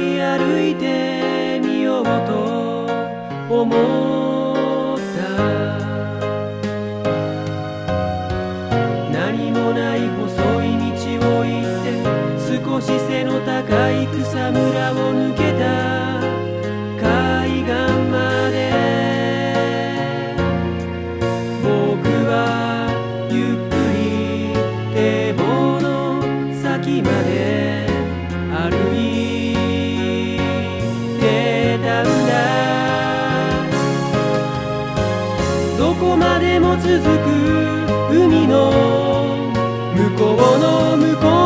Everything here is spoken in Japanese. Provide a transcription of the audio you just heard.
り歩いてみようと思った。何もない細い道を行って少し背の高い草むらを抜けた海岸まで僕はゆっくり堤防の先まで歩いてたんだ。どこまでも続く海の向こうの向こう